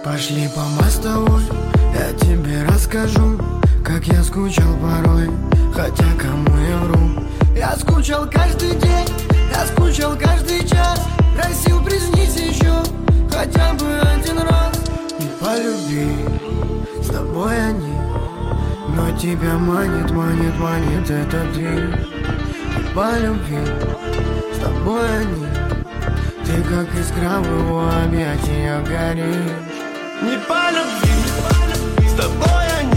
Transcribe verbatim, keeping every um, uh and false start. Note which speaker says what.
Speaker 1: Пошли по мостовой, я тебе расскажу, как я скучал порой, хотя кому я вру. Я скучал каждый день, я скучал каждый час, просил приснись еще хотя бы один раз. И полюби, с тобой они, но тебя манит, манит, манит этот день. И полюби, с тобой они, ты как искра в его объятиях горишь.
Speaker 2: Не по любви, с тобой они.